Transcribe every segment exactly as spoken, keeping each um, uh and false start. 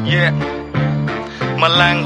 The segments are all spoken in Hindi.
Yeah, मलंग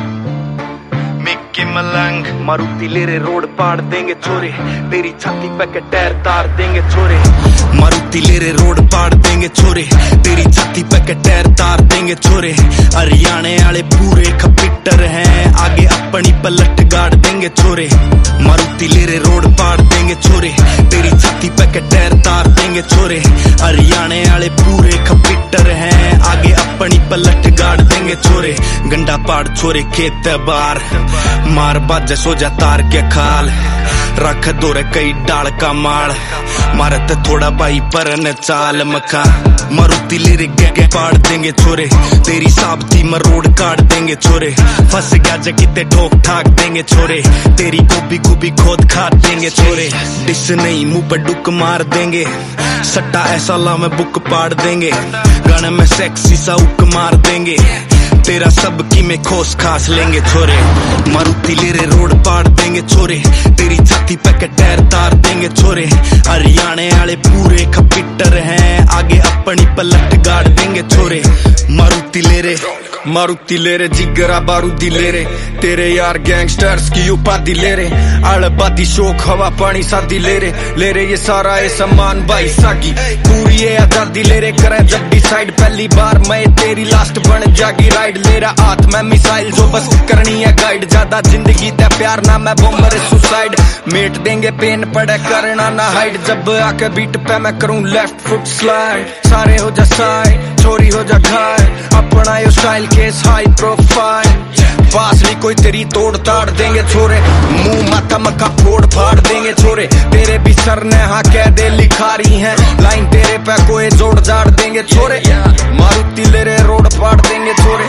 मिक्की मलंग। मारुति लेरे रोड पाड़ देंगे छोरे, तेरी छाती पे के टायर तार देंगे छोरे। मारुति लेरे रोड पाड़ देंगे छोरे, तेरी छाती पे के टायर तार देंगे छोरे। हरियाणे वाले पूरे खपिटर हैं, आगे अपनी पलट गाड़ देंगे छोरे। मारुति लेरे रोड पाड़ देंगे छोरे, तेरी छाती पे के टायर तार देंगे छोरे। हरियाणे वाले पूरे खपिटर हैं, आगे अपनी पलट गाड़ देंगे छोरे। गंडा पाड़ छोरे खेत बार, मार बाज सो जा तार के खाल। रख दो रे कई डाल का माल, मारत थोड़ा भाई परन चाल मखा। मारुति लेरे गे पाड़ देंगे छोरे, तेरी साबती मरोड़ काट देंगे छोरे। फंस गया जगीते ठोक ठाक देंगे छोरे, तेरी गोभी गोभी खोद खाद देंगे छोरे। डिस नहीं मुंह पर डुक मार देंगे, सट्टा ऐसा ला में बुक पाड़ देंगे। गाने में सेक्सी सा उक मार देंगे, तेरा सब की में खोस खास लेंगे छोरे। मारुति लेरे रोड पाड़ देंगे छोरे, तेरी छाती पे के टायर तार देंगे छोरे। हरियाणे वाले पूरे खपिटर हैं, आगे अपनी पलट गाड़ देंगे छोरे। मारुति लेरे मारुति लेरे जिगरा बारूदी लेरे, तेरे यार गैंगस्टर्स की उपाधि लेरे। आलबादी शोक हवा पानी शादी लेरे, लेरे ये सारा ये सम्मान भाई सागी। पूरी ये आजादी लेरे करें जब डिसाइड, पहली बार मैं तेरी लास्ट बन जागी राइड। लेरा हाथ में मिसाइल जो बस करनी है गाइड, ज्यादा जिंदगी ते प्यार ना मैं बॉम्बर सुसाइड। मेट देंगे पेन पड़े करना ना हाइड, जब आके बीट पे मैं करूं लेफ्ट फुट स्लाइड। सारे हो जा साइड छोरी हो जा घाय, अपना यो स्टाइल केस हाई प्रोफाइल। पास ली कोई तेरी तोड़ ताड़ देंगे छोरे, मुंह माथा मक्का फोड़ फाड़ देंगे छोरे। तेरे भी सर ने हाँ कह दे लिखारी है, लाइन तेरे पे कोई जोड़ जाड़ देंगे छोरे। मारुति लेरे रोड पाड़ देंगे छोरे।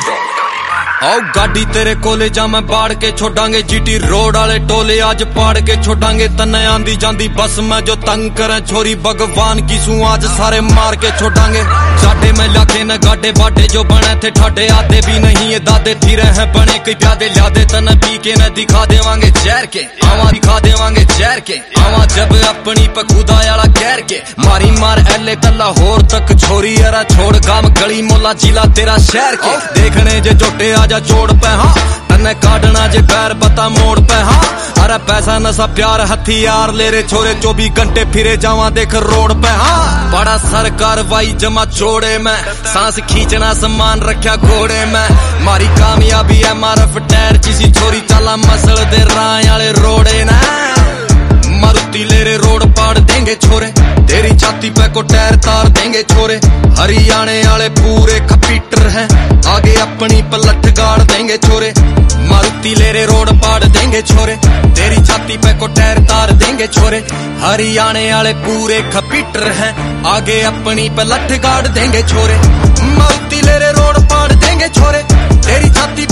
आओ गाड़ी तेरे कोले जा मैं बाढ़ के छोड़ांगे, जीटी रोड वाले टोले आज पाड़ के छोड़ांगे। तन्ने आंदी जांदी बस मैं जो तंग करे छोरी, भगवान की सू आज सारे मार के छोड़ांगे। साडे में लाके न गाडे बाडे जो बने थे ठाडे, आते भी नहीं ये दादे फिरे हैं बने कई प्यादे। ल्यादे तन पी के न दिखा देवांगे जहर के, आवा दिखा देवांगे जहर के। आवा जब अपनी पे खुदा याला गैर के, मारी मार एले तला होर तक छोरी। अरा छोड़ गाम गली मोला जिला तेरा शहर के, देखने जे जोटे आज जोड़ पे हाँ, तन्ने काटना जे पैर बता मोड़ पे हाँ। अरे पैसा नशा प्यार हथियार ले रे छोरे, चौबीस घंटे फिरे जावा देख रोड पे हाँ। बड़ा सरकार वाई जमा छोड़े मैं, सांस खींचना सामान रखा घोड़े में। मारी कामयाबी है मारा फटैर किसी छोरी, चला मसल दे राय वाले रोड़े ना। मारुति लेरे रोड पाड़ देंगे छोरे, तेरी छाती पे को टायर तार देंगे छोरे। हरियाणे वाले पूरे खपीटर हैं, आगे अपनी पलट गाड़ देंगे छोरे। मारुति लेरे रोड पाड़ देंगे छोरे, तेरी छाती पे को टायर तार देंगे छोरे। हरियाणे वाले पूरे खपीटर हैं, आगे अपनी पलट गाड़ देंगे छोरे। मारुति लेरे रोड पाड़ देंगे छोरे, तेरी छाती